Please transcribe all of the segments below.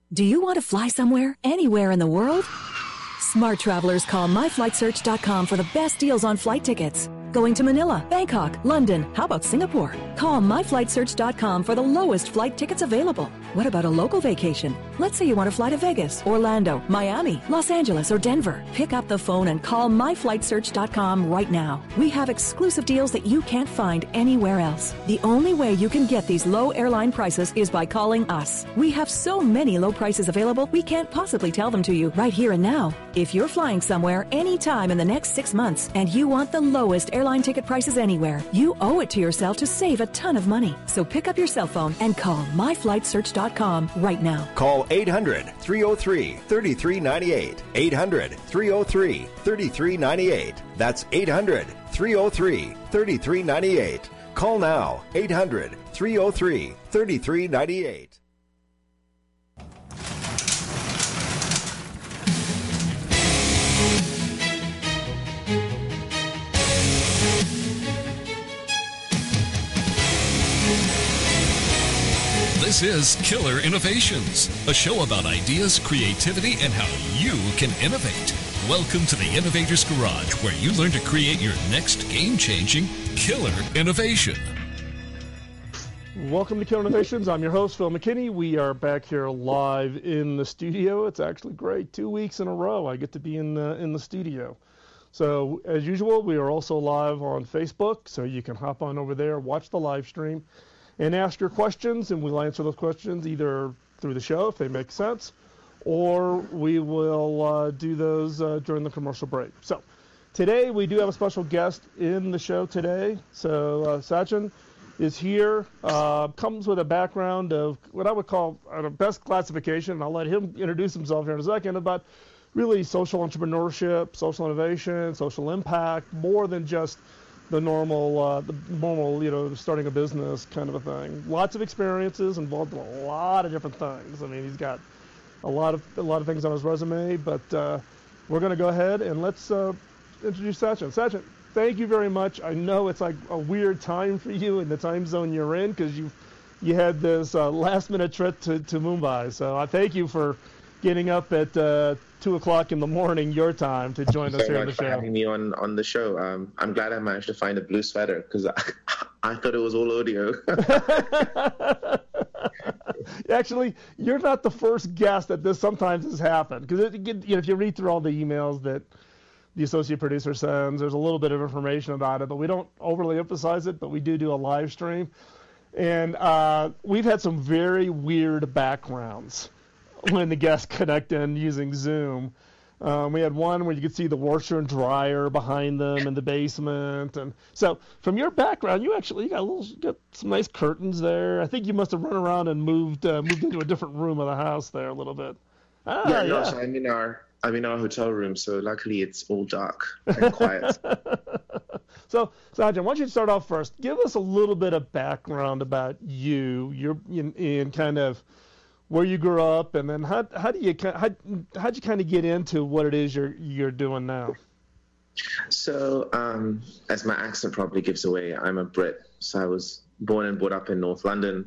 Do you want to fly somewhere, anywhere in the world? Smart travelers call myflightsearch.com for the best deals on flight tickets. Going to Manila, Bangkok, London, how about Singapore? Call myflightsearch.com for the lowest flight tickets available. What about a local vacation? Let's say you want to fly to Vegas, Orlando, Miami, Los Angeles, or Denver. Pick up the phone and call myflightsearch.com right now. We have exclusive deals that you can't find anywhere else. The only way you can get these low airline prices is by calling us. We have so many low prices available, we can't possibly tell them to you right here and now. If you're flying somewhere anytime in the next 6 months and you want the lowest airline ticket prices anywhere, you owe it to yourself to save a ton of money. So pick up your cell phone and call myflightsearch.com right now. Call 800-303-3398. 800-303-3398. That's 800-303-3398. Call now. 800-303-3398. This is Killer Innovations, a show about ideas, creativity, and how you can innovate. Welcome to the Innovator's Garage, where you learn to create your next game-changing killer innovation. Welcome to Killer Innovations. I'm your host, Phil McKinney. We are back here live in the studio. It's actually great. 2 weeks in a row I get to be in the studio. So, as usual, we are also live on Facebook, so you can hop on over there, watch the live stream, and ask your questions, and we'll answer those questions either through the show if they make sense, or we will do those during the commercial break. So today we do have a special guest in the show today. So Sachin is here, comes with a background of what I would call a best classification, and I'll let him introduce himself here in a second, about really social entrepreneurship, social innovation, social impact, more than just the normal, starting a business kind of a thing. Lots of experiences, involved in a lot of different things. I mean, he's got a lot of things on his resume, but we're going to go ahead and let's introduce Sachin. Sachin, thank you very much. I know it's like a weird time for you in the time zone you're in because you had this last-minute trip to Mumbai. So I thank you for getting up at 2 o'clock in the morning your time to join us here on the show. Thank you so much for having me on the show. I'm glad I managed to find a blue sweater because I thought it was all audio. Actually, you're not the first guest that this sometimes has happened because if you read through all the emails that the associate producer sends, there's a little bit of information about it, but we don't overly emphasize it, but we do a live stream. And we've had some very weird backgrounds when the guests connect in using Zoom. We had one where you could see the washer and dryer behind them in the basement. And so from your background, you got some nice curtains there. I think you must have run around and moved into a different room of the house there a little bit. No, so I'm in our hotel room, so luckily it's all dark and quiet. So, Sachin, why don't you start off first? Give us a little bit of background about you, in kind of where you grew up, and then how'd you kind of get into what it is you're doing now? So, as my accent probably gives away, I'm a Brit. So I was born and brought up in North London.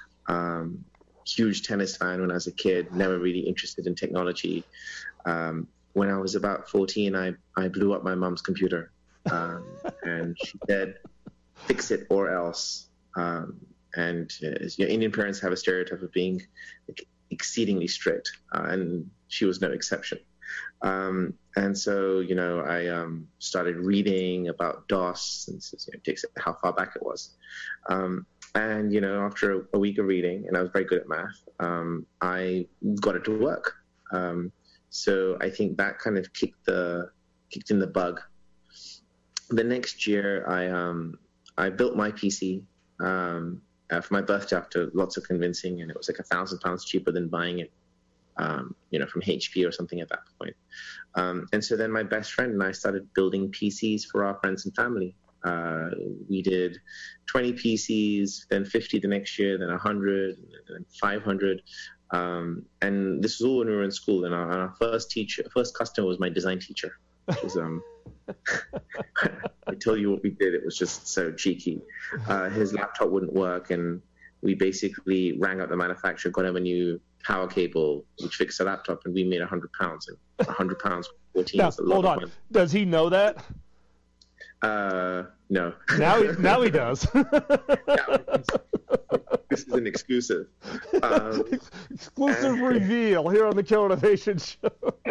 Huge tennis fan when I was a kid. Never really interested in technology. When I was about 14, I blew up my mom's computer, and she said, "Fix it or else." And your Indian parents have a stereotype of being exceedingly strict, and she was no exception. And so, I started reading about DOS, and it takes how far back it was. And, after a week of reading, and I was very good at math, I got it to work. So I think that kind of kicked in the bug. The next year, I built my PC. For my birthday after lots of convincing, and it was like £1,000 cheaper than buying it, from HP or something at that point. And so then my best friend and I started building PCs for our friends and family. We did 20 PCs, then 50 the next year, then 100, then 500. And this was all when we were in school. And our first customer was my design teacher. Which was, I tell you what we did. It was just so cheeky. His laptop wouldn't work, and we basically rang up the manufacturer, got him a new power cable, which fixed the laptop, and we made £100. And £100 for 14 Now, is a lot hold of on. money. Does he know that? No. Now he does. This is an exclusive. Exclusive reveal here on the Co-Innovation Show.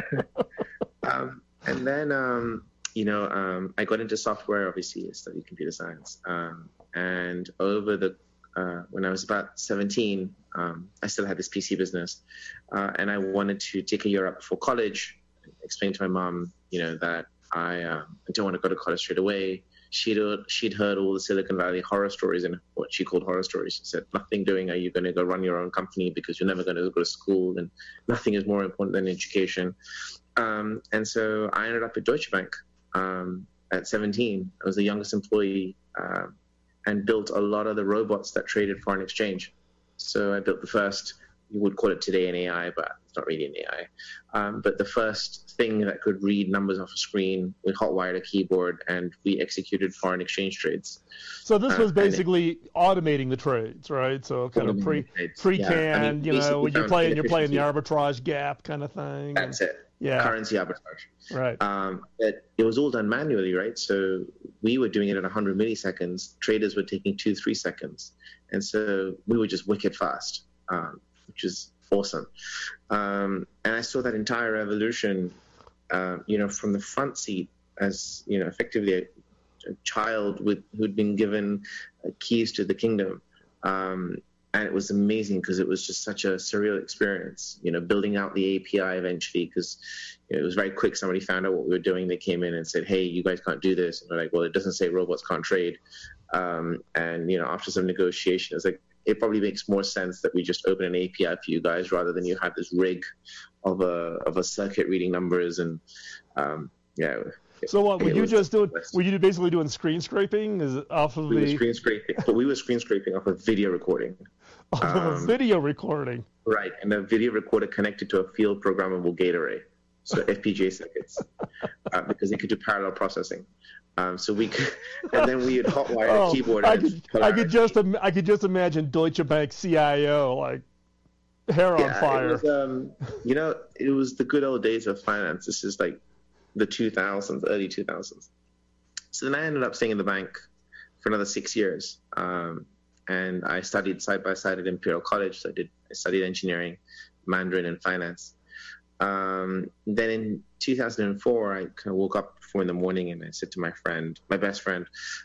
And then, I got into software. Obviously, I studied computer science. And over the when I was about 17, I still had this PC business, and I wanted to take a year up before college. Explain to my mom, that I don't want to go to college straight away. She'd heard all the Silicon Valley horror stories, and what she called horror stories. She said, nothing doing, are you going to go run your own company because you're never going to go to school, and nothing is more important than education. And so I ended up at Deutsche Bank at 17. I was the youngest employee and built a lot of the robots that traded foreign exchange. So I built the first, you would call it today an AI, but it's not really an AI. But the first thing that could read numbers off a screen, we hot-wired a keyboard, and we executed foreign exchange trades. So this was basically automating the trades, right? So kind of pre-canned, when you're playing the arbitrage gap kind of thing. That's it. Yeah. Currency arbitrage. Right. But it was all done manually, right? So we were doing it at 100 milliseconds. Traders were taking 2-3 seconds. And so we were just wicked fast, which is awesome. And I saw that entire evolution, from the front seat as, effectively a child who'd been given keys to the kingdom. And it was amazing because it was just such a surreal experience, building out the API eventually, because it was very quick. Somebody found out what we were doing. They came in and said, hey, you guys can't do this. And we're like, well, it doesn't say robots can't trade. And, after some negotiation, it's like, it probably makes more sense that we just open an API for you guys rather than you have this rig of a circuit reading numbers. And So what were you just doing? Were you basically doing screen scraping? Is it off of we were screen scraping, but we were screen scraping off of video recording. Off of a video recording. Right, and the video recorder connected to a field programmable gate array, so FPGA circuits, because they could do parallel processing. So we could, and then we would hotwire a keyboard. I could just imagine Deutsche Bank CIO like hair on fire. It was the good old days of finance. This is like the 2000s, early 2000s. So then I ended up staying in the bank for another 6 years. And I studied side by side at Imperial College. So I studied engineering, Mandarin, and finance. Then in 2004, I kind of woke up 4 a.m. and I said to my best friend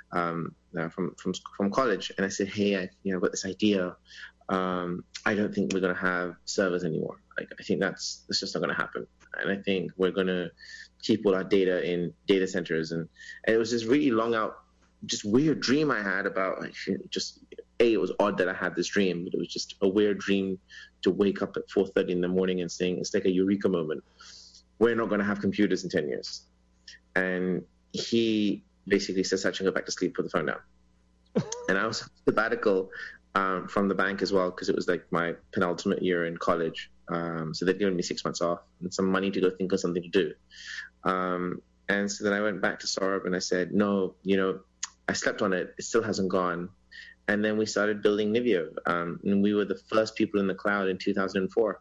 from college, and I said, hey, I've got this idea. I don't think we're going to have servers anymore. I think that's just not going to happen. And I think we're going to keep all our data in data centers. And it was this really long out, just weird dream I had about it was odd that I had this dream, but it was just a weird dream to wake up at 4:30 in the morning and saying, it's like a eureka moment. We're not going to have computers in 10 years. And he basically said, Sachin, go back to sleep, put the phone down. And I was on sabbatical from the bank as well, because it was like my penultimate year in college. So they'd given me 6 months off and some money to go think of something to do. And so then I went back to Saurabh and I said, no, I slept on it. It still hasn't gone. And then we started building Niveo. And we were the first people in the cloud in 2004.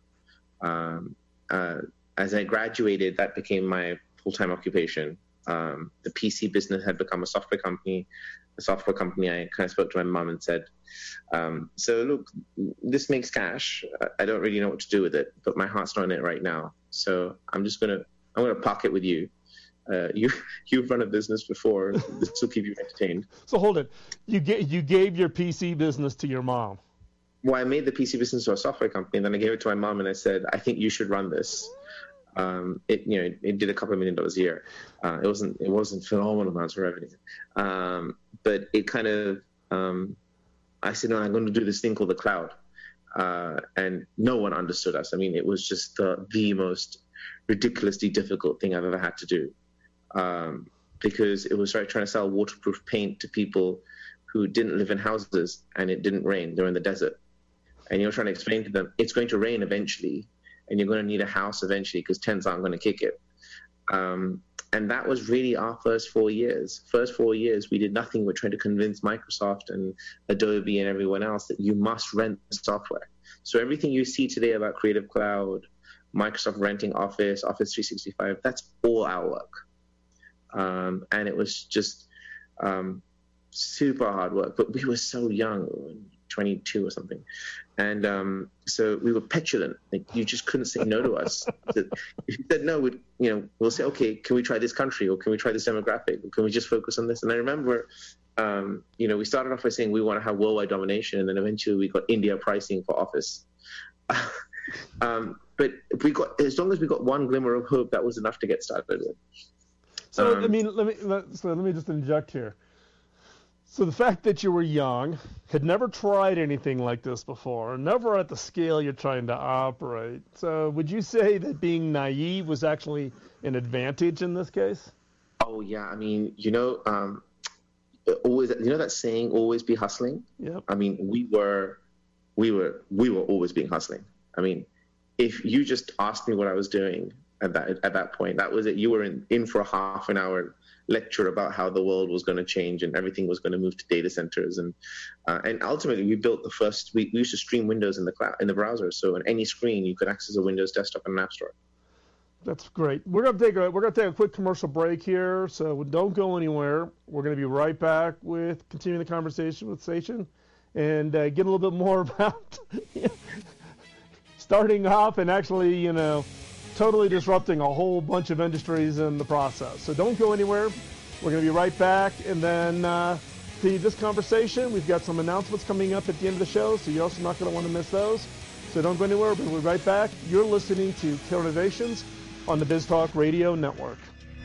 As I graduated, that became my full-time occupation. The PC business had become a software company. The software company, I kind of spoke to my mom and said, so look, this makes cash. I don't really know what to do with it, but my heart's not in it right now. So I'm going to park it with you. You've run a business before. This will keep you entertained. So hold it. You gave your PC business to your mom. Well, I made the PC business to a software company, and then I gave it to my mom, and I said, I think you should run this. It did a couple of $1 million a year. It wasn't phenomenal amounts of revenue, but it kind of. I said, no, I'm going to do this thing called the cloud, and no one understood us. I mean, it was just the most ridiculously difficult thing I've ever had to do. Because it was like trying to sell waterproof paint to people who didn't live in houses and it didn't rain. They're in the desert. And you're trying to explain to them, it's going to rain eventually and you're going to need a house eventually because tents aren't going to kick it. And And that was really our first 4 years. First 4 years, we did nothing. We're trying to convince Microsoft and Adobe and everyone else that you must rent the software. So everything you see today about Creative Cloud, Microsoft renting Office, Office 365, that's all our work. And it was just super hard work. But we were so young, 22 or something. And so we were petulant. Like, you just couldn't say no to us. If you said no, we'll say, okay, can we try this country, or can we try this demographic, or can we just focus on this? And I remember, we started off by saying we want to have worldwide domination, and then eventually we got India pricing for Office. But as long as we got one glimmer of hope, that was enough to get started with. So let me just inject here. So the fact that you were young, had never tried anything like this before, never at the scale you're trying to operate. So would you say that being naive was actually an advantage in this case? Oh yeah, I mean, always, that saying, always be hustling. Yep. I mean, we were always being hustling. I mean, if you just asked me what I was doing at that point, that was it. You were in for a half an hour lecture about how the world was going to change and everything was going to move to data centers, and ultimately we built the first. We used to stream Windows in the cloud, in the browser, so on any screen you could access a Windows desktop and an app store. That's great. We're gonna take a quick commercial break here, so don't go anywhere. We're gonna be right back with continuing the conversation with Sachin and get a little bit more about starting off and actually totally disrupting a whole bunch of industries in the process. So don't go anywhere. We're going to be right back. And then to this conversation, we've got some announcements coming up at the end of the show, so you're also not going to want to miss those. So don't go anywhere. We'll be right back. You're listening to Killer Innovations on the BizTalk Radio Network.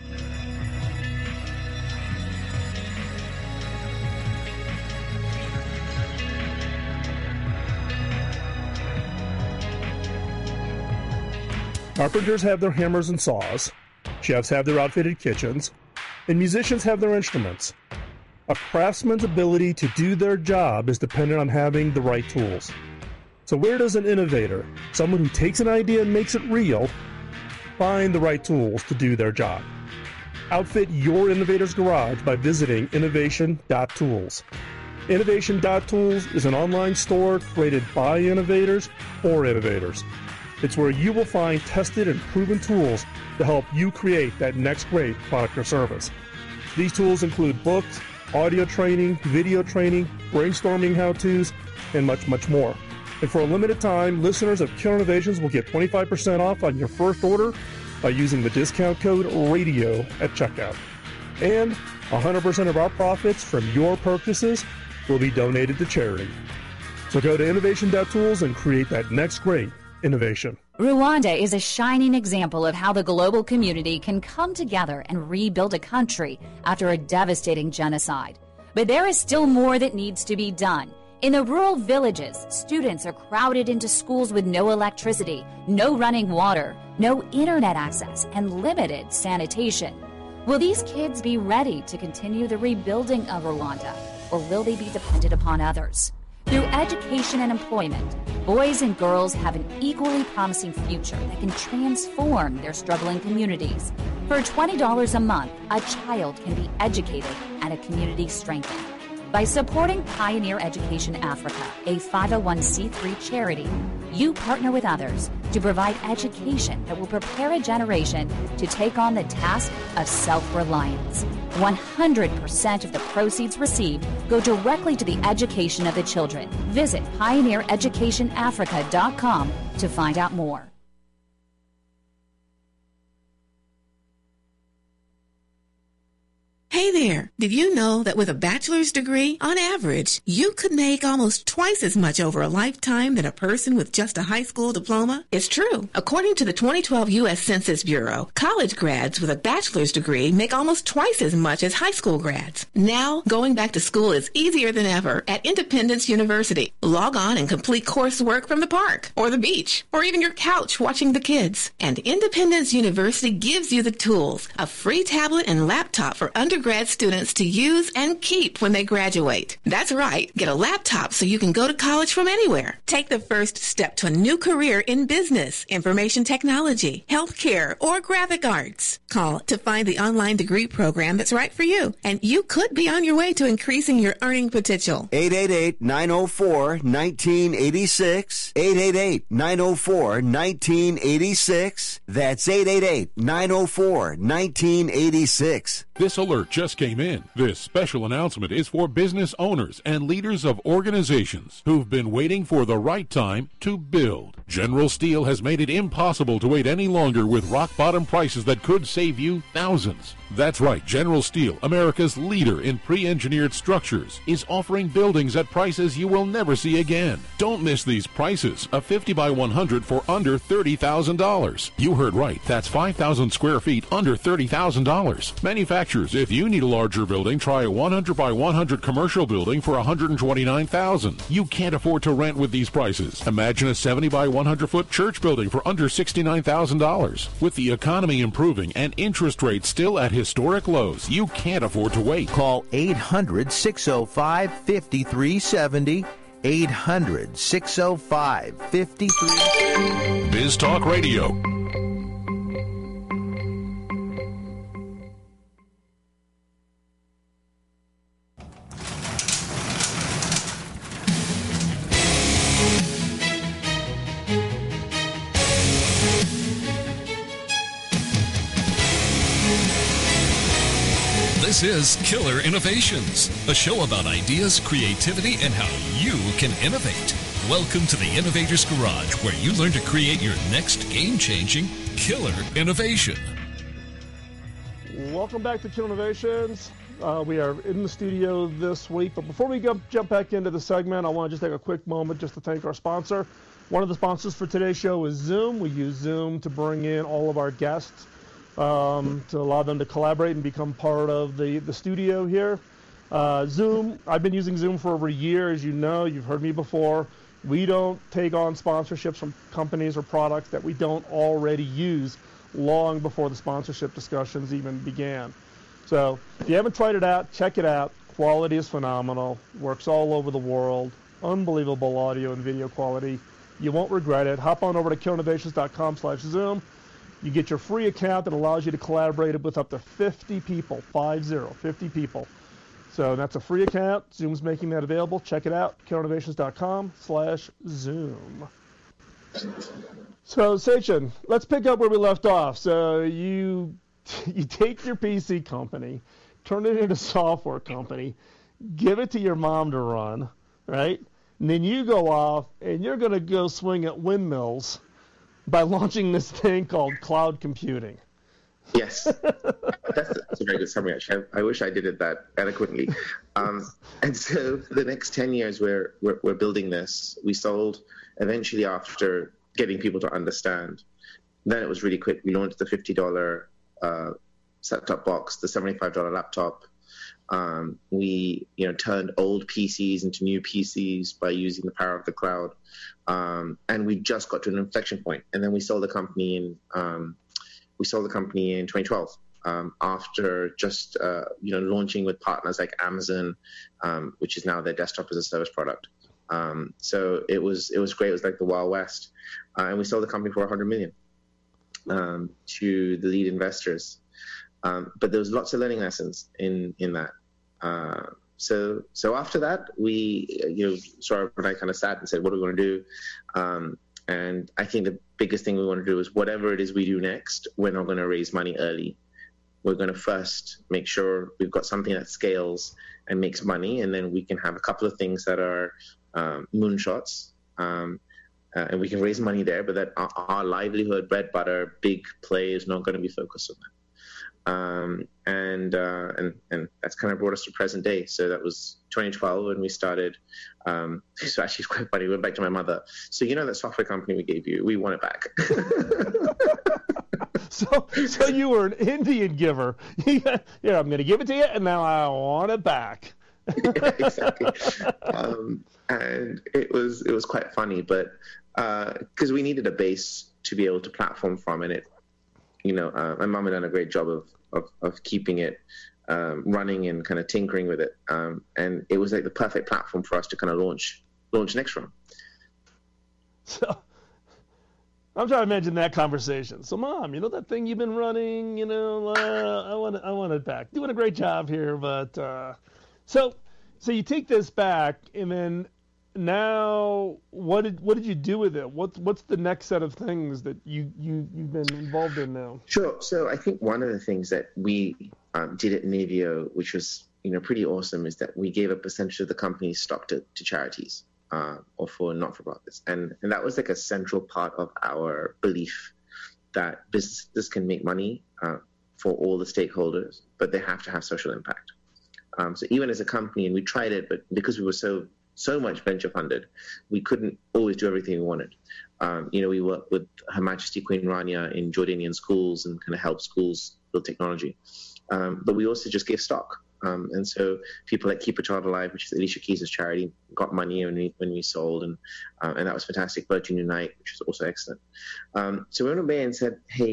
Carpenters have their hammers and saws, chefs have their outfitted kitchens, and musicians have their instruments. A craftsman's ability to do their job is dependent on having the right tools. So where does an innovator, someone who takes an idea and makes it real, find the right tools to do their job? Outfit your innovator's garage by visiting innovation.tools. Innovation.tools is an online store created by innovators for innovators. It's where you will find tested and proven tools to help you create that next great product or service. These tools include books, audio training, video training, brainstorming how-tos, and much, much more. And for a limited time, listeners of Killer Innovations will get 25% off on your first order by using the discount code RADIO at checkout. And 100% of our profits from your purchases will be donated to charity. So go to innovation.tools and create that next great innovation. Rwanda is a shining example of how the global community can come together and rebuild a country after a devastating genocide. But there is still more that needs to be done. In the rural villages, students are crowded into schools with no electricity, no running water, no internet access, and limited sanitation. Will these kids be ready to continue the rebuilding of Rwanda, or will they be dependent upon others? Through education and employment, boys and girls have an equally promising future that can transform their struggling communities. For $20 a month, a child can be educated and a community strengthened. By supporting Pioneer Education Africa, a 501c3 charity, you partner with others to provide education that will prepare a generation to take on the task of self-reliance. 100% of the proceeds received go directly to the education of the children. Visit pioneereducationafrica.com to find out more. Hey there, did you know that with a bachelor's degree, on average, you could make almost twice as much over a lifetime than a person with just a high school diploma? It's true. According to the 2012 U.S. Census Bureau, college grads with a bachelor's degree make almost twice as much as high school grads. Now, going back to school is easier than ever at Independence University. Log on and complete coursework from the park, or the beach, or even your couch watching the kids. And Independence University gives you the tools, a free tablet and laptop for undergraduate undergrad students to use and keep when they graduate. That's right. Get a laptop so you can go to college from anywhere. Take the first step to a new career in business, information technology, healthcare, or graphic arts. Call to find the online degree program that's right for you, and you could be on your way to increasing your earning potential. 888-904-1986. 888-904-1986. That's 888-904-1986. This alert just came in. This special announcement is for business owners and leaders of organizations who've been waiting for the right time to build. General Steel has made it impossible to wait any longer with rock-bottom prices that could save you thousands. That's right, General Steel, America's leader in pre-engineered structures, is offering buildings at prices you will never see again. Don't miss these prices. A 50 by 100 for under $30,000. You heard right. That's 5,000 square feet under $30,000. Manufacturers, if you need a larger building, try a 100 by 100 commercial building for $129,000. You can't afford to rent with these prices. Imagine a 70 by 100-foot church building for under $69,000. With the economy improving and interest rates still at historic lows, you can't afford to wait. Call 800-605-5370. 800-605-5370. Biz Talk Radio. This is Killer Innovations, a show about ideas, creativity, and how you can innovate. Welcome to the Innovator's Garage, where you learn to create your next game-changing killer innovation. Welcome back to Killer Innovations. We are in the studio this week, but before we jump back into the segment, I want to just take a quick moment just to thank our sponsor. One of the sponsors for today's show is Zoom. We use Zoom to bring in all of our guests, to allow them to collaborate and become part of the studio here. Zoom, I've been using Zoom for over a year. As you know, you've heard me before. We don't take on sponsorships from companies or products that we don't already use long before the sponsorship discussions even began. So if you haven't tried it out, check it out. Quality is phenomenal. Works all over the world. Unbelievable audio and video quality. You won't regret it. Hop on over to killinnovations.com/Zoom. You get your free account that allows you to collaborate with up to 50 people, 50 people. So that's a free account. Zoom's making that available. Check it out, killinnovations.com/Zoom. So, Sachin, let's pick up where we left off. So you take your PC company, turn it into a software company, give it to your mom to run, right? And then you go off and you're going to go swing at windmills by launching this thing called cloud computing. Yes, that's a very good summary. Actually, I wish I did it that eloquently. And so for the next 10 years, we're building this. We sold eventually after getting people to understand. Then it was really quick. We launched the $50 set-top box, the $75 laptop. We turned old PCs into new PCs by using the power of the cloud. And we just got to an inflection point. And then we sold the company in 2012 after just launching with partners like Amazon, which is now their desktop as a service product. So it was great. It was like the Wild West, and we sold the company for $100 million to the lead investors. But there was lots of learning lessons in that. So after that, we Saurabh and I kind of sat and said, what are we going to do? And I think the biggest thing we want to do is whatever it is we do next, we're not going to raise money early. We're going to first make sure we've got something that scales and makes money, and then we can have a couple of things that are moonshots, and we can raise money there, but that our livelihood, bread, butter, big play is not going to be focused on that. And that's kind of brought us to present day. So that was 2012 when we started. So actually it's quite funny. We went back to my mother. So that software company we gave you, we want it back. So you were an Indian giver. I'm going to give it to you, and now I want it back. Yeah, exactly. And it was quite funny, but because we needed a base to be able to platform from, and it. My mom had done a great job of keeping it running and kind of tinkering with it. And it was like the perfect platform for us to kind of launch Next from. So I'm trying to imagine that conversation. So, Mom, that thing you've been running, I want it back. Doing a great job here, but so you take this back, and then now what did you do with it? What's the next set of things that you've been involved in now? Sure. So I think one of the things that we did at Niveo, which was pretty awesome, is that we gave a percentage of the company's stock to charities. Or for not-for-profits. And that was like a central part of our belief that businesses can make money for all the stakeholders, but they have to have social impact. So even as a company, and we tried it, but because we were so much venture funded, we couldn't always do everything we wanted. We worked with Her Majesty Queen Rania in Jordanian schools and kind of help schools build technology. But we also just gave stock. And so people like Keep a Child Alive, which is Alicia Keys' charity, got money when we sold, and that was fantastic. Virgin Unite, which was also excellent. So we went away and said, hey,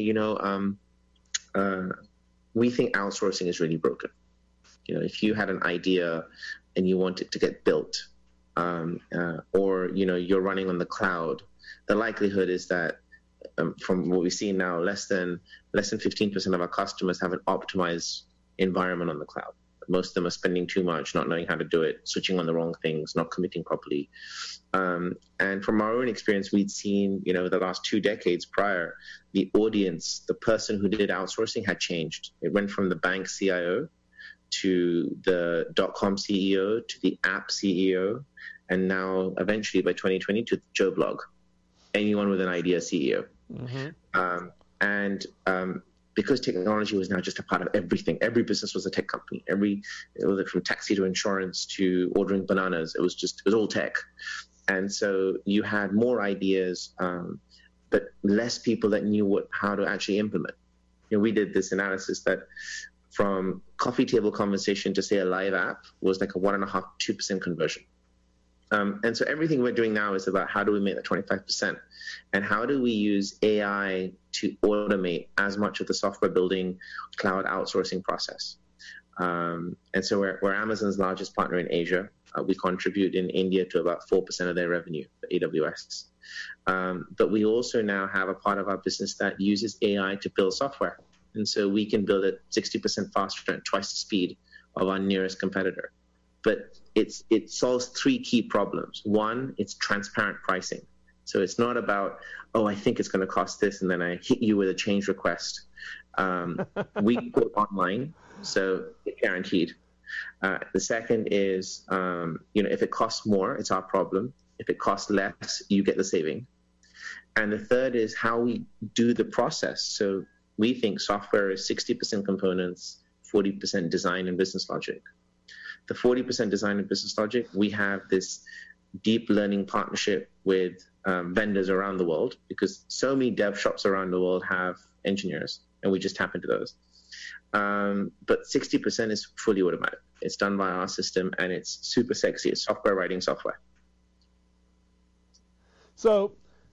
we think outsourcing is really broken. If you had an idea and you want it to get built, or you're running on the cloud, the likelihood is that from what we see now, less than 15% of our customers have an optimized environment on the cloud. Most of them are spending too much, not knowing how to do it, switching on the wrong things, not committing properly. And from our own experience, we'd seen, the last 2 decades prior, the audience, the person who did outsourcing had changed. It went from the bank CIO to the .com CEO to the app CEO, and now eventually by 2020 to Joe Blog, anyone with an idea CEO. Mm-hmm. Because technology was now just a part of everything. Every business was a tech company. From taxi to insurance to ordering bananas, it was all tech. And so you had more ideas, but less people that knew how to actually implement. We did this analysis that from coffee table conversation to say a live app was like a 1.5-2% conversion. And so everything we're doing now is about how do we make that 25%, and how do we use AI to automate as much of the software building, cloud outsourcing process. And so we're Amazon's largest partner in Asia. We contribute in India to about 4% of their revenue for AWS. But we also now have a part of our business that uses AI to build software. And so we can build it 60% faster and twice the speed of our nearest competitor. But it solves 3 key problems. One, it's transparent pricing. So it's not about, I think it's going to cost this, and then I hit you with a change request. We quote online, so it's guaranteed. The second is, if it costs more, it's our problem. If it costs less, you get the saving. And the third is how we do the process. So we think software is 60% components, 40% design and business logic. The 40% design and business logic, we have this deep learning partnership with vendors around the world, because so many dev shops around the world have engineers, and we just tap into those. But 60% is fully automatic. It's done by our system, and it's super sexy. It's software writing software. So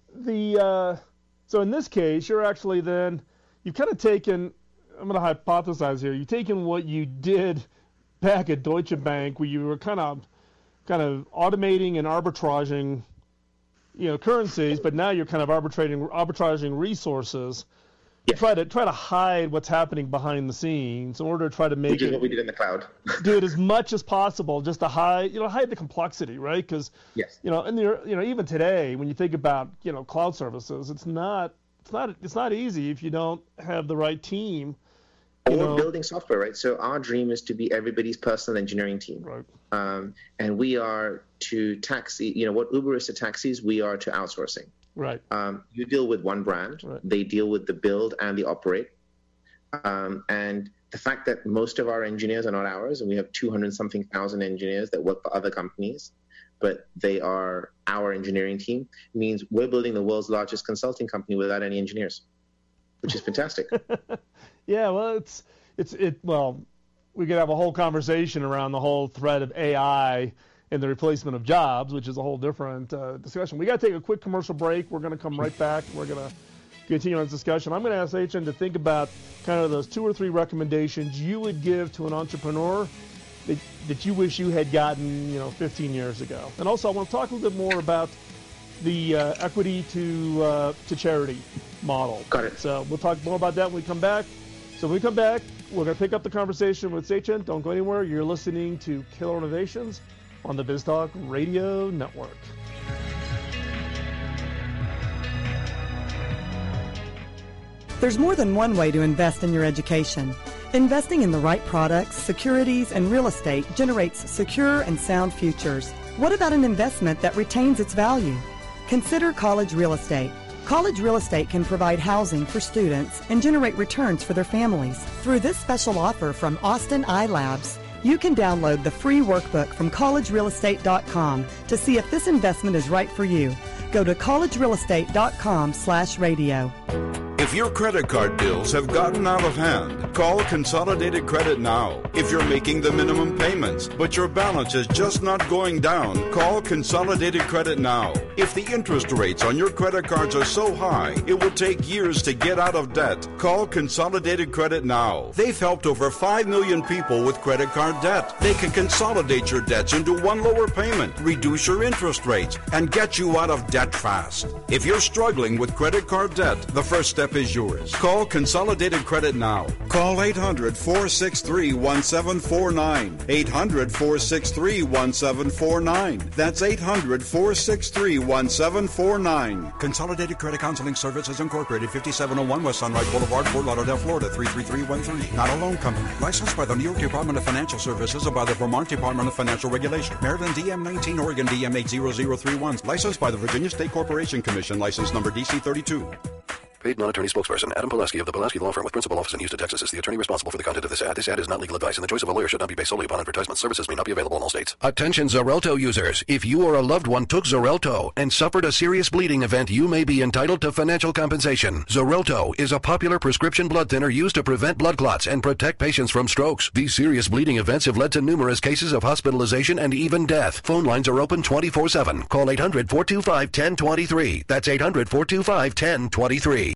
so in this case, you're actually you've kind of taken, I'm going to hypothesize here, you've taken what you did back at Deutsche Bank, where you were kind of automating and arbitraging, currencies, but now you're kind of arbitraging resources. Yeah. Try to hide what's happening behind the scenes in order to try to make what we did in the cloud. Do it as much as possible, just to hide the complexity, right? Because yes, even today, when you think about cloud services, it's not easy if you don't have the right team. Or building software, right? So our dream is to be everybody's personal engineering team. Right. And we are to taxi, what Uber is to taxis, we are to outsourcing. Right. You deal with one brand. Right. They deal with the build and the operate. And the fact that most of our engineers are not ours, and we have 200-something thousand engineers that work for other companies, but they are our engineering team, means we're building the world's largest consulting company without any engineers, which is fantastic. Yeah, well, well, we could have a whole conversation around the whole threat of AI and the replacement of jobs, which is a whole different discussion. We got to take a quick commercial break. We're going to come right back. We're going to continue on this discussion, I'm going to ask H.N. to think about kind of those 2 or 3 recommendations you would give to an entrepreneur that you wish you had gotten, 15 years ago. And also, I want to talk a little bit more about the equity to charity model. Got it. So we'll talk more about that when we come back. So when we come back, we're going to pick up the conversation with H.N. Don't go anywhere. You're listening to Killer Innovations on the BizTalk Radio Network. There's more than one way to invest in your education. Investing in the right products, securities, and real estate generates secure and sound futures. What about an investment that retains its value? Consider college real estate. College real estate can provide housing for students and generate returns for their families. Through this special offer from Austin iLabs, you can download the free workbook from collegerealestate.com to see if this investment is right for you. Go to collegerealestate.com/radio. If your credit card bills have gotten out of hand, call Consolidated Credit now. If you're making the minimum payments, but your balance is just not going down, call Consolidated Credit now. If the interest rates on your credit cards are so high, it will take years to get out of debt, call Consolidated Credit now. They've helped over 5 million people with credit card debt. They can consolidate your debts into one lower payment, reduce your interest rates, and get you out of debt fast. If you're struggling with credit card debt, the first step is yours. Call Consolidated Credit now. Call 800-463-1749. 800-463-1749. That's 800-463-1749. Consolidated Credit Counseling Services Incorporated, 5701 West Sunrise Boulevard, Fort Lauderdale, Florida, 33313. Not a loan company. Licensed by the New York Department of Financial Services and by the Vermont Department of Financial Regulation. Maryland DM 19, Oregon DM 80031. Licensed by the Virginia State Corporation Commission. License number DC 32. Paid non-attorney spokesperson Adam Pulaski of the Pulaski Law Firm with principal office in Houston, Texas is the attorney responsible for the content of this ad. This ad is not legal advice, and the choice of a lawyer should not be based solely upon advertisement. Services may not be available in all states. Attention Xarelto users. If you or a loved one took Xarelto and suffered a serious bleeding event, you may be entitled to financial compensation. Xarelto is a popular prescription blood thinner used to prevent blood clots and protect patients from strokes. These serious bleeding events have led to numerous cases of hospitalization and even death. Phone lines are open 24/7. Call 800-425-1023. That's 800-425-1023.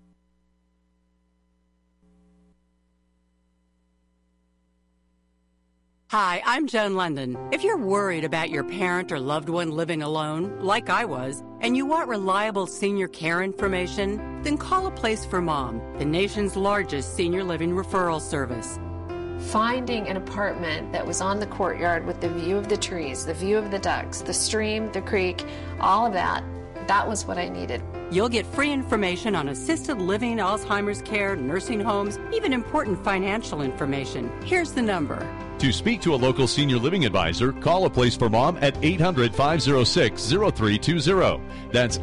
Hi, I'm Joan London. If you're worried about your parent or loved one living alone, like I was, and you want reliable senior care information, then call A Place for Mom, the nation's largest senior living referral service. Finding an apartment that was on the courtyard with the view of the trees, the view of the ducks, the stream, the creek, all of that, that was what I needed. You'll get free information on assisted living, Alzheimer's care, nursing homes, even important financial information. Here's the number. To speak to a local senior living advisor, call A Place for Mom at 800-506-0320. That's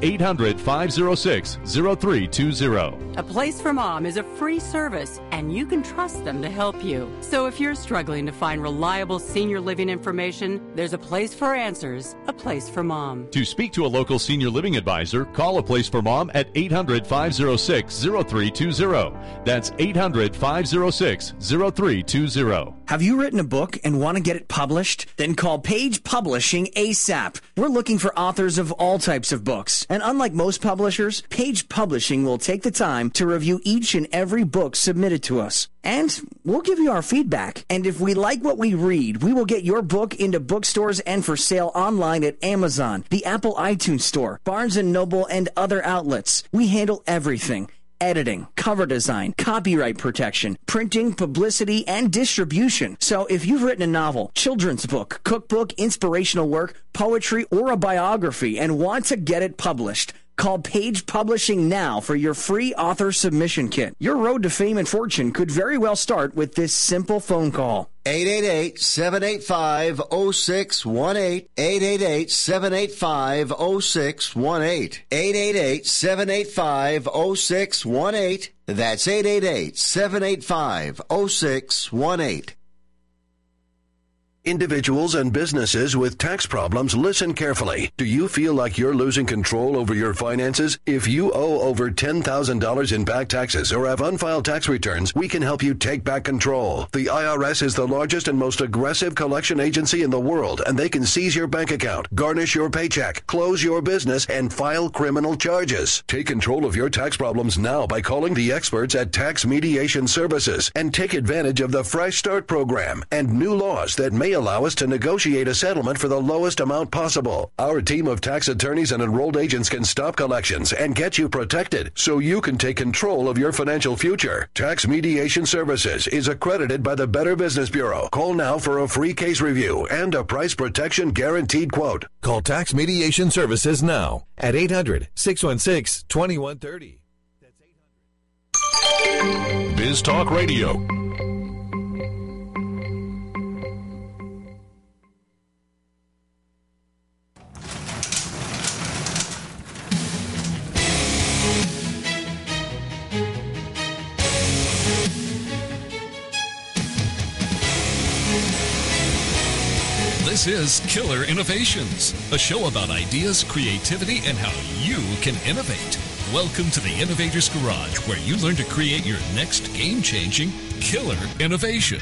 800-506-0320. A Place for Mom is a free service, and you can trust them to help you. So if you're struggling to find reliable senior living information, there's a place for answers, A Place for Mom. To speak to a local senior living advisor, call A Place for Mom at 800-506-0320. That's 800-506-0320. Have you written a book and want to get it published? Then call Page Publishing ASAP. We're looking for authors of all types of books. And unlike most publishers, Page Publishing will take the time to review each and every book submitted to us. And we'll give you our feedback. And if we like what we read, we will get your book into bookstores and for sale online at Amazon, the Apple iTunes Store, Barnes & Noble, and other outlets. We handle everything. Editing, cover design, copyright protection, printing, publicity, and distribution. So if you've written a novel, children's book, cookbook, inspirational work, poetry, or a biography and want to get it published, call Page Publishing now for your free author submission kit. Your road to fame and fortune could very well start with this simple phone call. 888-785-0618. 888-785-0618. 888-785-0618. That's 888-785-0618. Individuals and businesses with tax problems, listen carefully. Do you feel like you're losing control over your finances? If you owe over $10,000 in back taxes or have unfiled tax returns, we can help you take back control. The IRS is the largest and most aggressive collection agency in the world, and they can seize your bank account, garnish your paycheck, close your business, and file criminal charges. Take control of your tax problems now by calling the experts at Tax Mediation Services and take advantage of the Fresh Start program and new laws that may allow us to negotiate a settlement for the lowest amount possible. Our team of tax attorneys and enrolled agents can stop collections and get you protected so you can take control of your financial future. Tax Mediation Services is accredited by the Better Business Bureau. Call now for a free case review and a price protection guaranteed quote. Call Tax Mediation Services now at 800-616-2130. Biz Talk Radio. This is Killer Innovations, a show about ideas, creativity, and how you can innovate. Welcome to the Innovator's Garage, where you learn to create your next game-changing killer innovation.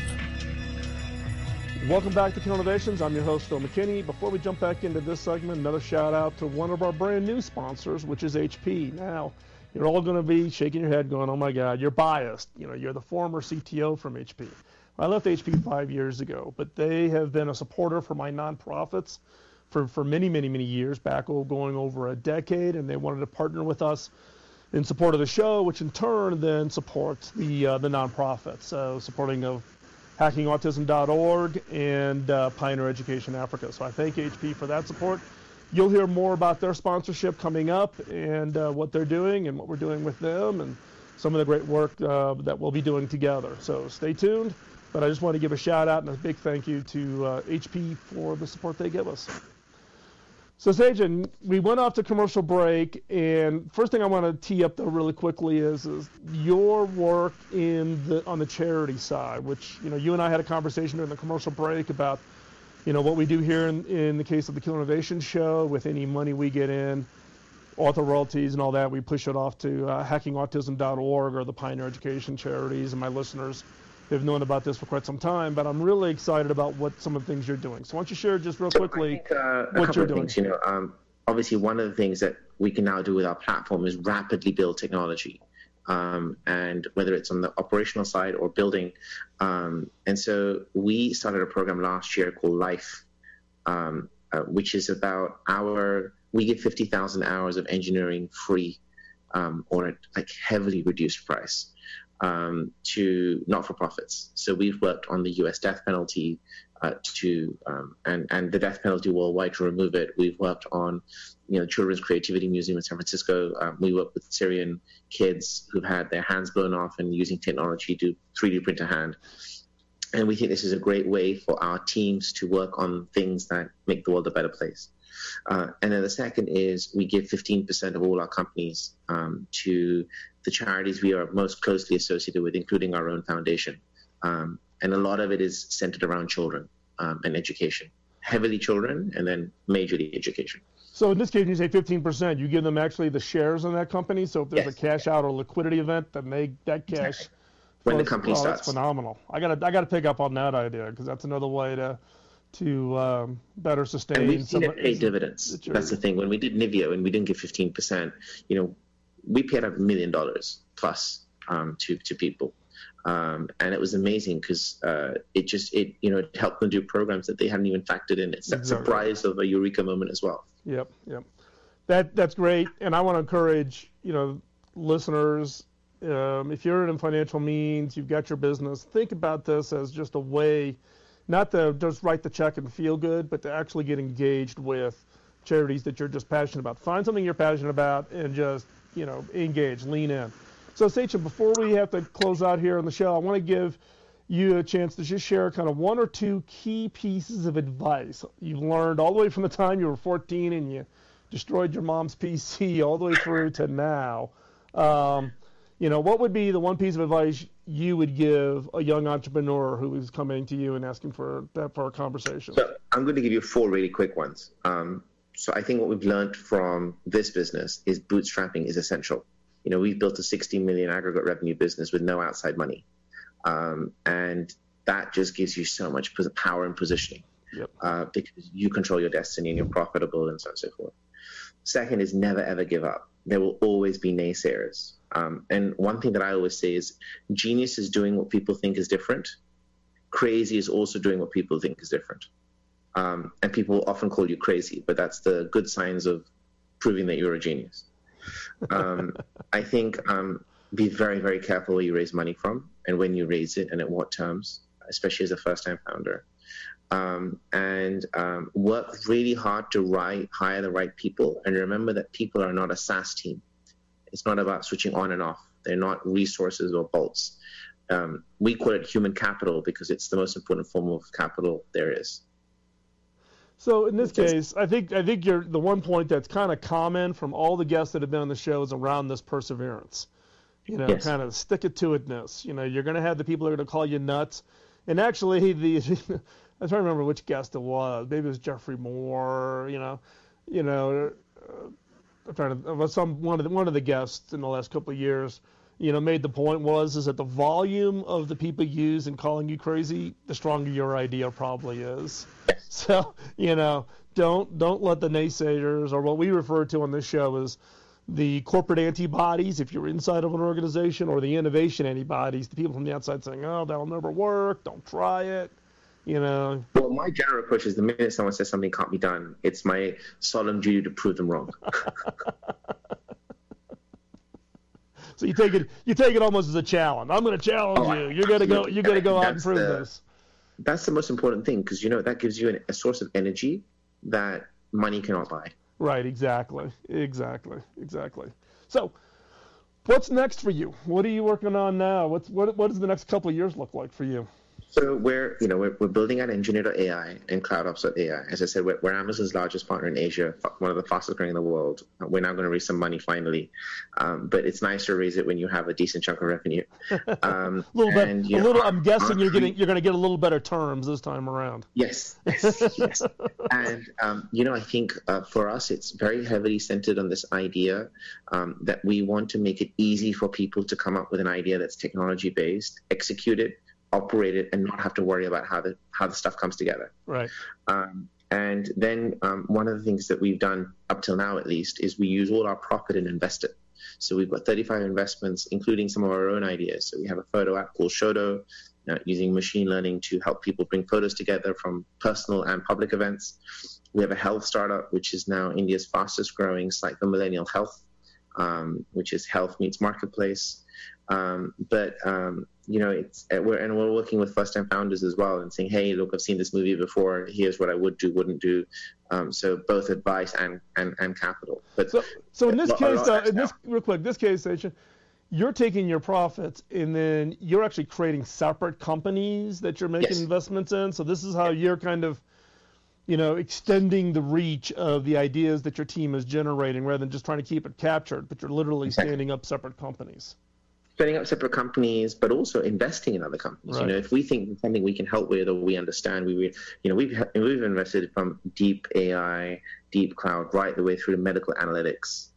Welcome back to Killer Innovations. I'm your host, Phil McKinney. Before we jump back into this segment, another shout out to one of our brand new sponsors, which is HP. Now, you're all going to be shaking your head going, oh my God, you're biased. You know, you're the former CTO from HP. I left HP 5 years ago, but they have been a supporter for my nonprofits for many, many, many years, back going over a decade, and they wanted to partner with us in support of the show, which in turn then supports the nonprofits, so supporting of hackingautism.org and Pioneer Education Africa. So I thank HP for that support. You'll hear more about their sponsorship coming up and what they're doing and what we're doing with them and some of the great work that we'll be doing together. So stay tuned. But I just want to give a shout out and a big thank you to HP for the support they give us. So Sejan, we went off to commercial break, and first thing I want to tee up though really quickly is your work on the charity side, which you and I had a conversation during the commercial break about what we do here in the case of the Killer Innovation Show. With any money we get in, author royalties and all that, we push it off to hackingautism.org or the Pioneer Education charities, and my listeners have known about this for quite some time, but I'm really excited about what some of the things you're doing. So why don't you share just real quickly what you're doing? Things, obviously one of the things that we can now do with our platform is rapidly build technology, and whether it's on the operational side or building. And so we started a program last year called Life, which is about we give 50,000 hours of engineering free or at heavily reduced price to not-for-profits. So we've worked on the U.S. death penalty and the death penalty worldwide to remove it. We've worked on, Children's Creativity Museum in San Francisco. We work with Syrian kids who've had their hands blown off and using technology to 3D print a hand. And we think this is a great way for our teams to work on things that make the world a better place. And then the second is we give 15% of all our companies to the charities we are most closely associated with, including our own foundation. And a lot of it is centered around children and education, heavily children, and then majorly education. So in this case, you say 15%. You give them actually the shares in that company. So if there's a cash out or liquidity event, then that cash. When the company starts. That's phenomenal. I gotta pick up on that idea because that's another way to better sustain. And we've seen it pay dividends. That's the thing. When we did Nivea and we didn't give 15%, we paid out $1 million plus to people. And it was amazing because it helped them do programs that they hadn't even factored in. It's that surprise of a eureka moment as well. Yep. That's great. And I want to encourage, listeners, if you're in financial means, you've got your business, think about this as just a way, not to just write the check and feel good, but to actually get engaged with charities that you're just passionate about. Find something you're passionate about and just, engage, lean in. So, Sejan, before we have to close out here on the show, I want to give you a chance to just share kind of one or two key pieces of advice you've learned all the way from the time you were 14 and you destroyed your mom's PC all the way through to now. What would be the one piece of advice you would give a young entrepreneur who is coming to you and asking for a conversation? So I'm going to give you 4 really quick ones. So I think what we've learned from this business is bootstrapping is essential. We've built a 60 million aggregate revenue business with no outside money. And that just gives you so much power and positioning. Yep. Because you control your destiny and you're profitable and so on and so forth. Second is never, ever give up. There will always be naysayers. And one thing that I always say is genius is doing what people think is different. Crazy is also doing what people think is different. And people often call you crazy, but that's the good signs of proving that you're a genius. I think be very, very careful where you raise money from and when you raise it and at what terms, especially as a first-time founder. And work really hard to hire the right people. And remember that people are not a SaaS team. It's not about switching on and off. They're not resources or bolts. We call it human capital because it's the most important form of capital there is. So in this case, I think you're the one point that's kind of common from all the guests that have been on the show is around this perseverance. Yes. Kind of stick-it-to-itness. You're going to have the people that are going to call you nuts. And actually, I'm trying to remember which guest it was. Maybe it was Jeffrey Moore. One of the guests in the last couple of years, made the point is that the volume of the people used in calling you crazy, the stronger your idea probably is. So, don't let the naysayers, or what we refer to on this show as the corporate antibodies, if you're inside of an organization, or the innovation antibodies, the people from the outside saying, oh, that'll never work, don't try it. Well, my general approach is the minute someone says something can't be done, it's my solemn duty to prove them wrong. So you take it almost as a challenge. I'm going to challenge you. You're going to go out and prove this. That's the most important thing because that gives you a source of energy that money cannot buy. Right. Exactly. So, what's next for you? What are you working on now? What does the next couple of years look like for you? So we're building out Engineer.ai and CloudOps.ai. As I said, we're Amazon's largest partner in Asia, one of the fastest growing in the world. We're now going to raise some money finally, but it's nice to raise it when you have a decent chunk of revenue. I'm guessing you're going to get a little better terms this time around. Yes. And I think for us, it's very heavily centered on this idea that we want to make it easy for people to come up with an idea that's technology based, execute it, operate it, and not have to worry about how the stuff comes together. Right. And then one of the things that we've done up till now, at least, is we use all our profit and invest it. So we've got 35 investments, including some of our own ideas. So we have a photo app called Shodo, using machine learning to help people bring photos together from personal and public events. We have a health startup, which is now India's fastest growing site for millennial health, which is Health Meets Marketplace. We're working with first-time founders as well and saying, hey, look, I've seen this movie before. Here's what I would do, wouldn't do. So both advice and capital. But so in this case, Sachin, you're taking your profits and then you're actually creating separate companies that you're making investments in. So this is how you're kind of, extending the reach of the ideas that your team is generating rather than just trying to keep it captured, but you're literally standing up separate companies. Setting up separate companies, but also investing in other companies. Right. If we think something we can help with or we understand, we've invested from deep AI, deep cloud, right the way through to medical analytics.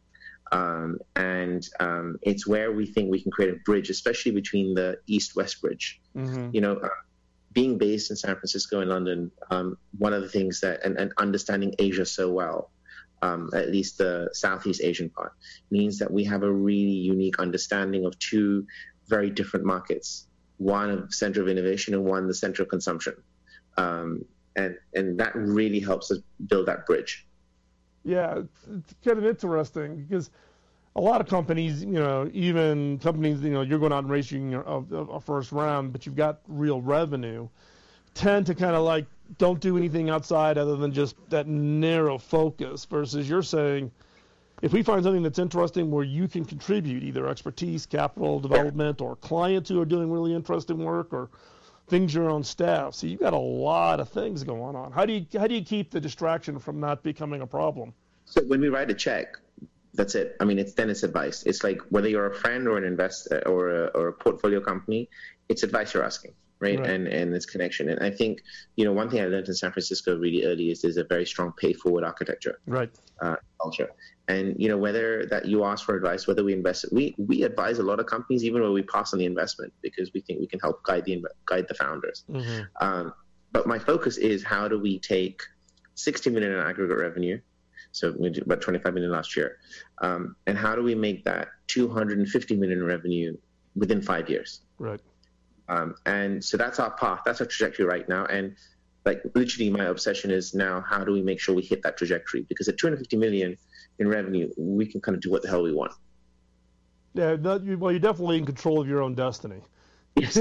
It's where we think we can create a bridge, especially between the East-West bridge. Mm-hmm. Being based in San Francisco and London, one of the things that, and understanding Asia so well, at least the Southeast Asian part, means that we have a really unique understanding of two very different markets, one of center of innovation and one the center of consumption. And that really helps us build that bridge. Yeah, it's kind of interesting because a lot of companies, even companies, you're going out and raising a first round, but you've got real revenue, tend to kind of don't do anything outside other than just that narrow focus versus you're saying, if we find something that's interesting where you can contribute either expertise, capital development, or clients who are doing really interesting work or things your own staff. So you've got a lot of things going on. How do you keep the distraction from not becoming a problem? So when we write a check, That's it. I mean, it's advice. It's like whether you're a friend or an investor or a portfolio company, it's advice you're asking, right? And it's connection. And I think, one thing I learned in San Francisco really early is there's a very strong pay forward architecture, culture. And, whether that you ask for advice, whether we invest, we advise a lot of companies, even when we pass on the investment, because we think we can help guide the founders. But my focus is, how do we take 60 million in aggregate revenue, so we did about 25 million last year, and how do we make that 250 million in revenue within 5 years? Right. And so that's our path. That's our trajectory right now. And like literally my obsession is now, how do we make sure we hit that trajectory? Because at 250 million in revenue, we can kind of do what the hell we want. Yeah, you're definitely in control of your own destiny. Yes.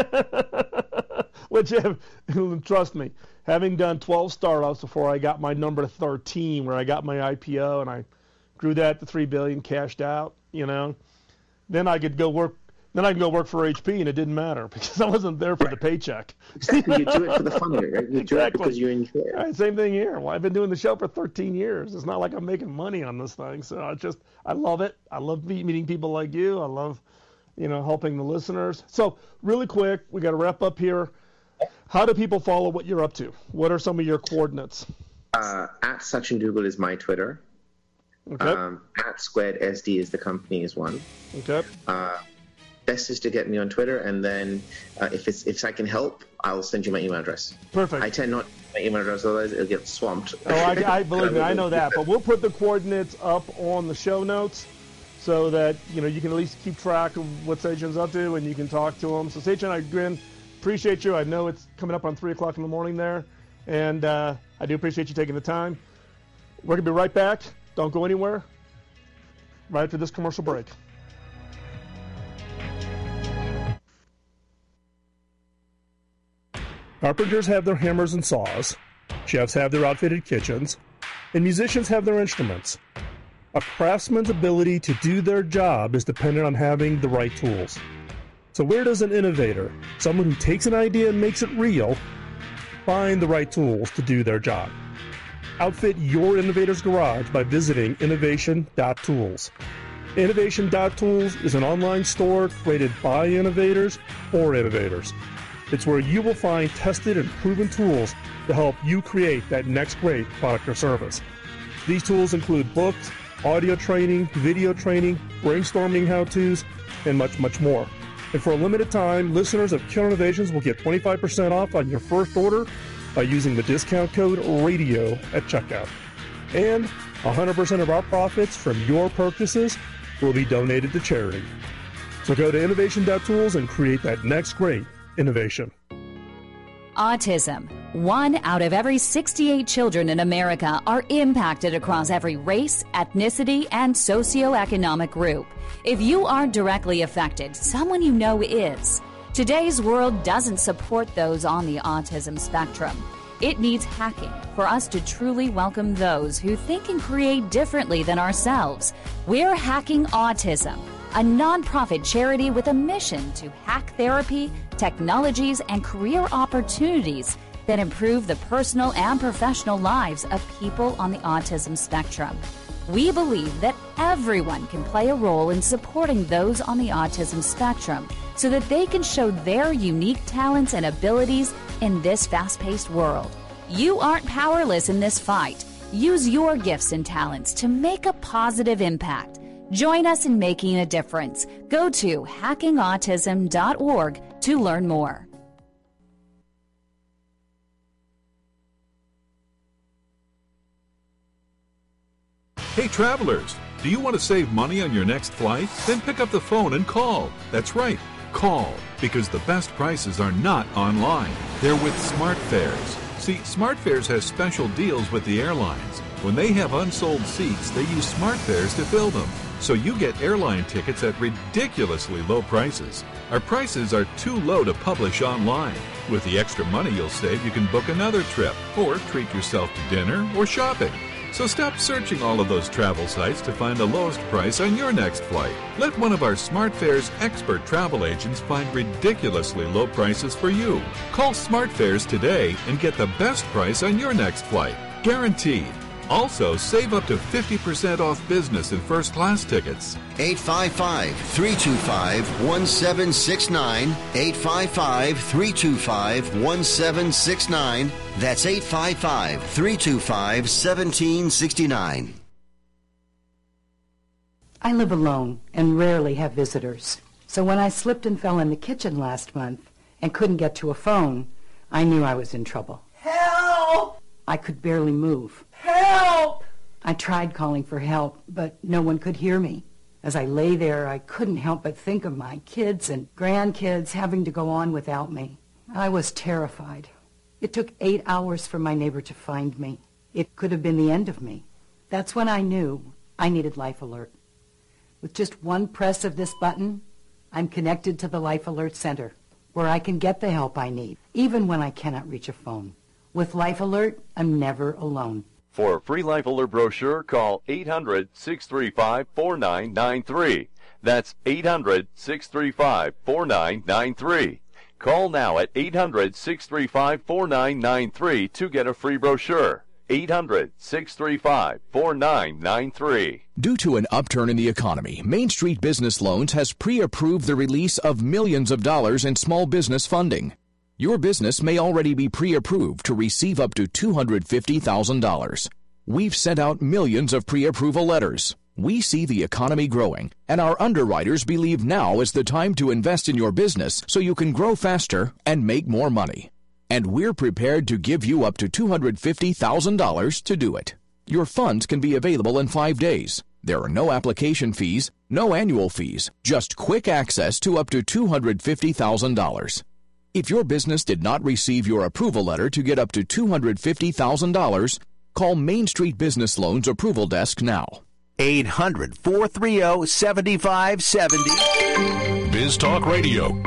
Which, trust me, having done 12 startups before I got my number 13, where I got my IPO and I grew that to $3 billion, cashed out, then I could go work. Then I can go work for HP, and it didn't matter because I wasn't there for the paycheck. Exactly. You do it for the fun of it, right? You do it because you enjoy it. Right, same thing here. Well, I've been doing the show for 13 years. It's not like I'm making money on this thing. So I love it. I love meeting people like you. I love, helping the listeners. So really quick, we got to wrap up here. How do people follow what you're up to? What are some of your coordinates? At Sachin Duggal is my Twitter. Okay. At Squared SD is the company is one. Okay. Best is to get me on Twitter, and then if I can help, I'll send you my email address. Perfect. I tend not to my email address, otherwise it'll get swamped. Oh, I believe me, I know that. But we'll put the coordinates up on the show notes so that you can at least keep track of what Sachin's up to, and you can talk to him. So Sachin, I again appreciate you. I know it's coming up on 3:00 in the morning there, and I do appreciate you taking the time. We're gonna be right back. Don't go anywhere. Right after this commercial break. Carpenters have their hammers and saws, chefs have their outfitted kitchens, and musicians have their instruments. A craftsman's ability to do their job is dependent on having the right tools. So where does an innovator, someone who takes an idea and makes it real, find the right tools to do their job? Outfit your innovator's garage by visiting innovation.tools. Innovation.tools is an online store created by innovators for innovators. It's where you will find tested and proven tools to help you create that next great product or service. These tools include books, audio training, video training, brainstorming how-tos, and much, much more. And for a limited time, listeners of Killer Innovations will get 25% off on your first order by using the discount code RADIO at checkout. And 100% of our profits from your purchases will be donated to charity. So go to innovation.tools and create that next great innovation. Autism. 1 out of every 68 children in America are impacted across every race, ethnicity, and socioeconomic group. If you aren't directly affected, someone you know is. Today's world doesn't support those on the autism spectrum. It needs hacking for us to truly welcome those who think and create differently than ourselves. We're Hacking Autism, a nonprofit charity with a mission to hack therapy, technologies, and career opportunities that improve the personal and professional lives of people on the autism spectrum. We believe that everyone can play a role in supporting those on the autism spectrum so that they can show their unique talents and abilities in this fast-paced world. You aren't powerless in this fight. Use your gifts and talents to make a positive impact. Join us in making a difference. Go to hackingautism.org to learn more. Hey travelers, do you want to save money on your next flight? Then pick up the phone and call. That's right, call, because the best prices are not online. They're with SmartFares. See, SmartFares has special deals with the airlines. When they have unsold seats, they use SmartFares to fill them. So you get airline tickets at ridiculously low prices. Our prices are too low to publish online. With the extra money you'll save, you can book another trip, or treat yourself to dinner or shopping. So stop searching all of those travel sites to find the lowest price on your next flight. Let one of our SmartFares expert travel agents find ridiculously low prices for you. Call SmartFares today and get the best price on your next flight. Guaranteed. Also, save up to 50% off business and first class tickets. 855-325-1769. 855-325-1769. That's 855-325-1769. I live alone and rarely have visitors. So when I slipped and fell in the kitchen last month and couldn't get to a phone, I knew I was in trouble. Help! I could barely move. Help! I tried calling for help, but no one could hear me. As I lay there, I couldn't help but think of my kids and grandkids having to go on without me. I was terrified. It took 8 hours for my neighbor to find me. It could have been the end of me. That's when I knew I needed Life Alert. With just one press of this button, I'm connected to the Life Alert Center, where I can get the help I need, even when I cannot reach a phone. With Life Alert, I'm never alone. For a free Life Alert brochure, call 800-635-4993. That's 800-635-4993. Call now at 800-635-4993 to get a free brochure. 800-635-4993. Due to an upturn in the economy, Main Street Business Loans has pre-approved the release of millions of dollars in small business funding. Your business may already be pre-approved to receive up to $250,000. We've sent out millions of pre-approval letters. We see the economy growing, and our underwriters believe now is the time to invest in your business so you can grow faster and make more money. And we're prepared to give you up to $250,000 to do it. Your funds can be available in 5 days. There are no application fees, no annual fees, just quick access to up to $250,000. If your business did not receive your approval letter to get up to $250,000, call Main Street Business Loans Approval Desk now. 800-430-7570. Biz Talk Radio.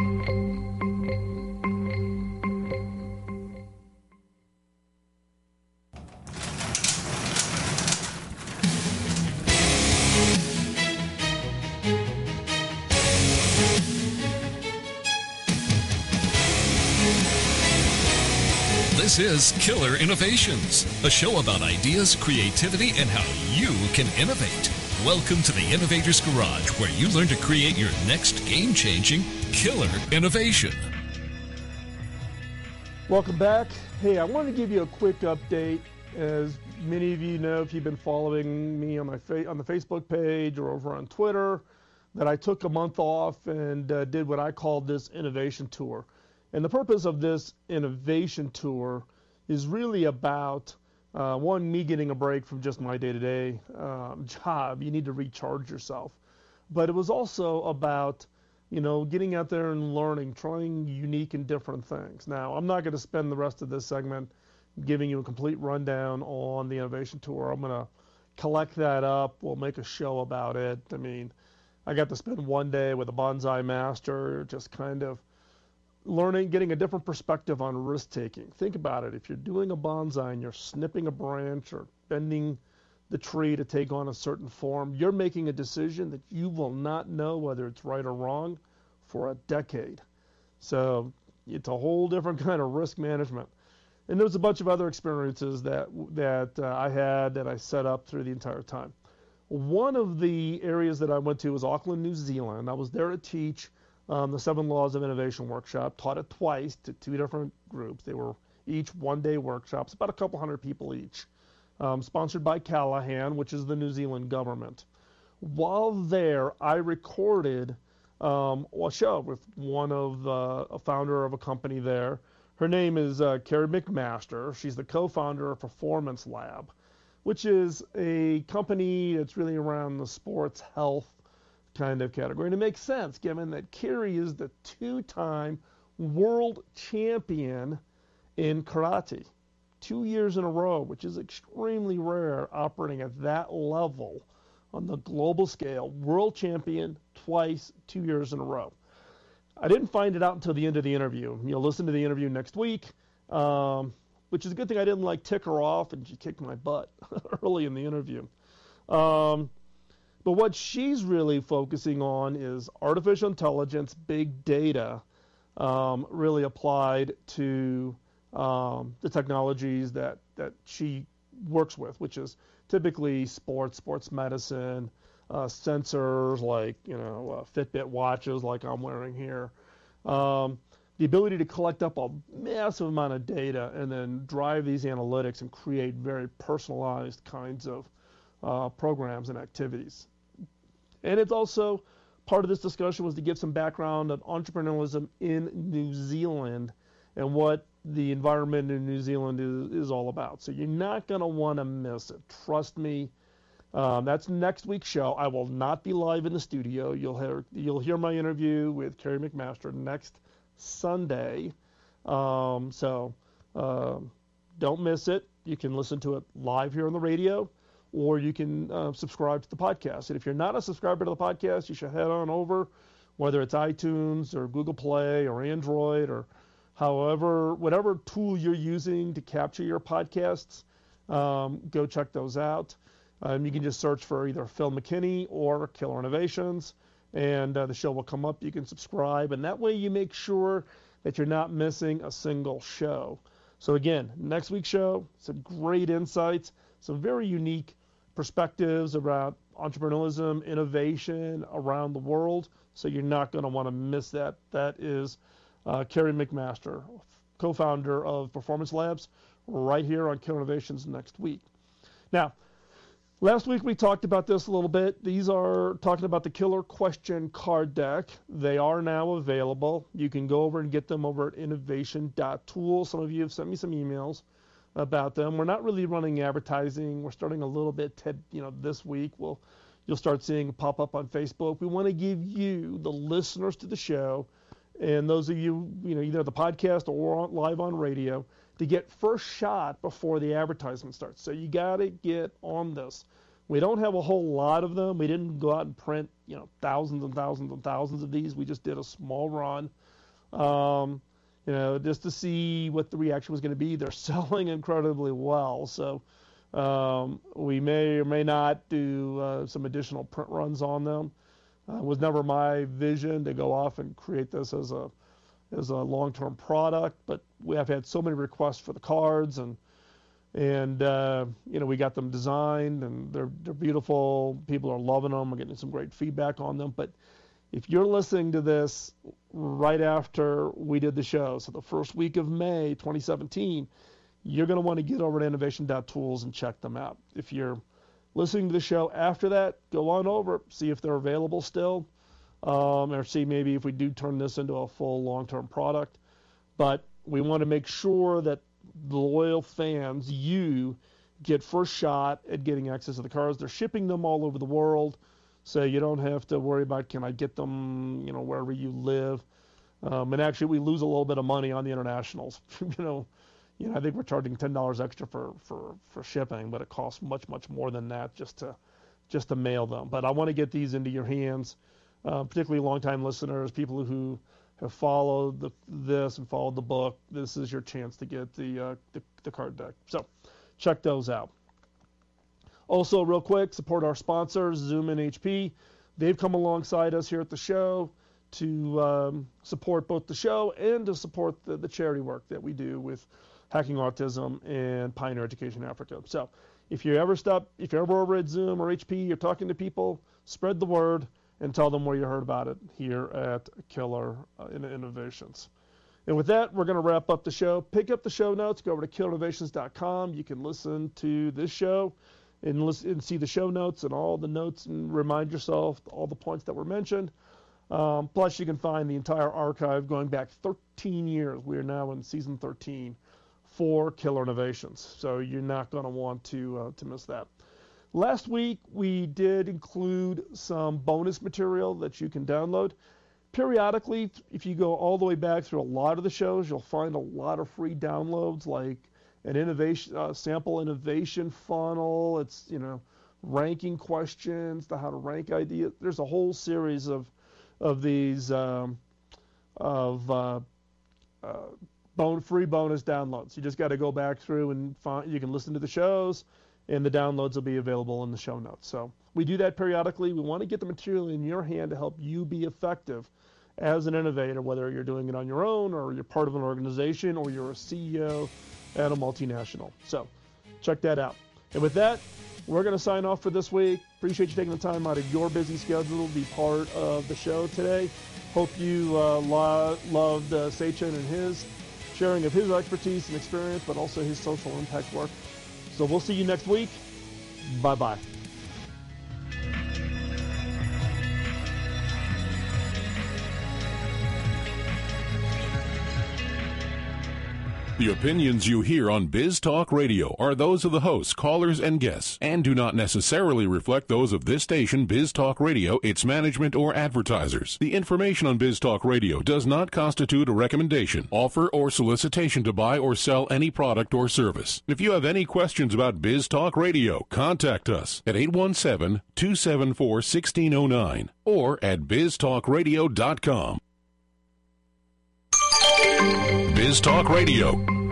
This is Killer Innovations, a show about ideas, creativity, and how you can innovate. Welcome to the Innovator's Garage, where you learn to create your next game-changing killer innovation. Welcome back. Hey, I wanted to give you a quick update. As many of you know, if you've been following me on my on the Facebook page or over on Twitter, that I took a month off and did what I called this innovation tour. And the purpose of this innovation tour is really about, one, me getting a break from just my day-to-day job. You need to recharge yourself. But it was also about, getting out there and learning, trying unique and different things. Now, I'm not going to spend the rest of this segment giving you a complete rundown on the innovation tour. I'm going to collect that up. We'll make a show about it. I mean, I got to spend one day with a bonsai master, just kind of learning, getting a different perspective on risk-taking. Think about it. If you're doing a bonsai and you're snipping a branch or bending the tree to take on a certain form, you're making a decision that you will not know whether it's right or wrong for a decade. So it's a whole different kind of risk management. And there's a bunch of other experiences that I had that I set up through the entire time. One of the areas that I went to was Auckland, New Zealand. I was there to teach the 7 Laws of Innovation workshop, taught it twice to 2 different groups. They were each one-day workshops, about a couple hundred people each, sponsored by Callaghan, which is the New Zealand government. While there, I recorded a show with one of a founder of a company there. Her name is Carrie McMaster. She's the co-founder of Performance Lab, which is a company that's really around the sports health kind of category. And it makes sense given that Carrie is the 2-time world champion in karate, 2 years in a row, which is extremely rare operating at that level on the global scale. World champion twice, 2 years in a row. I didn't find it out until the end of the interview. You'll listen to the interview next week, which is a good thing I didn't tick her off and she kicked my butt early in the interview. But what she's really focusing on is artificial intelligence, big data, really applied to the technologies that she works with, which is typically sports medicine, sensors like Fitbit watches like I'm wearing here, the ability to collect up a massive amount of data and then drive these analytics and create very personalized kinds of programs and activities. And it's also part of this discussion was to give some background on entrepreneurialism in New Zealand and what the environment in New Zealand is all about. So you're not going to want to miss it. Trust me. That's next week's show. I will not be live in the studio. You'll hear my interview with Kerry McMaster next Sunday. So don't miss it. You can listen to it live here on the radio, or you can subscribe to the podcast. And if you're not a subscriber to the podcast, you should head on over, whether it's iTunes or Google Play or Android or whatever tool you're using to capture your podcasts, go check those out. You can just search for either Phil McKinney or Killer Innovations, and the show will come up. You can subscribe, and that way you make sure that you're not missing a single show. So again, next week's show, some great insights, some very unique perspectives about entrepreneurialism, innovation around the world, so you're not going to want to miss that. That is Kerry McMaster, co-founder of Performance Labs, right here on Killer Innovations next week. Now, last week we talked about this a little bit. These are talking about the Killer Question Card Deck. They are now available. You can go over and get them over at innovation.tools. Some of you have sent me some emails about them. We're not really running advertising. We're starting a little bit this week. You'll start seeing it pop up on Facebook. We want to give you, the listeners to the show, and those of you, either the podcast or live on radio, to get first shot before the advertisement starts. So you got to get on this. We don't have a whole lot of them. We didn't go out and print, thousands and thousands and thousands of these. We just did a small run, just to see what the reaction was going to be. They're selling incredibly well. So we may or may not do some additional print runs on them. It was never my vision to go off and create this as a long-term product, but we have had so many requests for the cards, and we got them designed, and they're beautiful. People are loving them. We're getting some great feedback on them. But if you're listening to this right after we did the show, so the first week of May 2017, you're going to want to get over to innovation.tools and check them out. If you're listening to the show after that, go on over, see if they're available still, or see maybe if we do turn this into a full long-term product. But we want to make sure that the loyal fans, you, get first shot at getting access to the cards. They're shipping them all over the world, so you don't have to worry about, can I get them, wherever you live. And actually, we lose a little bit of money on the internationals. I think we're charging $10 extra for shipping, but it costs much more than that just to mail them. But I want to get these into your hands, particularly longtime listeners, people who have followed this and followed the book. This is your chance to get the card deck. So check those out. Also, real quick, support our sponsors, Zoom and HP. They've come alongside us here at the show to support both the show and to support the charity work that we do with Hacking Autism and Pioneer Education Africa. So if you're ever over at Zoom or HP, you're talking to people, spread the word and tell them where you heard about it here at Killer Innovations. And with that, we're going to wrap up the show. Pick up the show notes. Go over to killerinnovations.com. You can listen to this show and see the show notes and all the notes and remind yourself all the points that were mentioned. Plus, you can find the entire archive going back 13 years. We are now in season 13 for Killer Innovations, so you're not going to want to miss that. Last week, we did include some bonus material that you can download. Periodically, if you go all the way back through a lot of the shows, you'll find a lot of free downloads, like an sample innovation funnel. It's ranking questions, how to rank ideas. There's a whole series of these free bonus downloads. You just got to go back through and you can listen to the shows, and the downloads will be available in the show notes. So we do that periodically. We want to get the material in your hand to help you be effective as an innovator, whether you're doing it on your own or you're part of an organization or you're a CEO at a multinational. So check that out. And with that, we're going to sign off for this week. Appreciate you taking the time out of your busy schedule to be part of the show today. Hope you loved Sachin and his sharing of his expertise and experience, but also his social impact work. So we'll see you next week. Bye-bye. The opinions you hear on Biz Talk Radio are those of the hosts, callers, and guests, and do not necessarily reflect those of this station, Biz Talk Radio, its management, or advertisers. The information on Biz Talk Radio does not constitute a recommendation, offer, or solicitation to buy or sell any product or service. If you have any questions about Biz Talk Radio, contact us at 817-274-1609 or at biztalkradio.com. Biz Talk Radio.